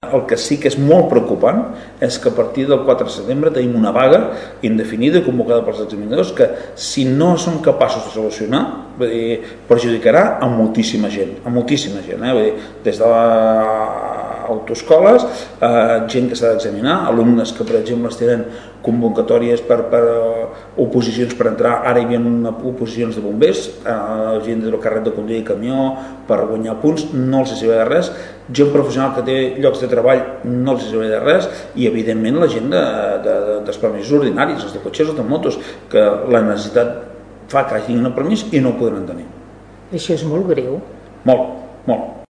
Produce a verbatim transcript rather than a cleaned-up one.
El que sí que és molt preocupant és que a partir del quatre de setembre tenim una vaga indefinida convocada pels examinadors que, si no són capaços de solucionar, perjudicarà a moltíssima gent, a moltíssima gent, eh? Vull dir, des de autoescoles, eh, gent que s'ha d'examinar, alumnes que, per exemple, tenen convocatòries per, per oposicions per entrar, ara hi havia una, oposicions de bombers, eh, gent del carret de conduir camió per guanyar punts, no els serveix de res, gent professional que té llocs de treball no els serveix de res, i evidentment la gent de, de, de, dels permisos ordinaris, els de cotxes o de motos, que la necessitat fa que hagin un permís i no ho podran tenir. Això és molt greu. Molt, molt.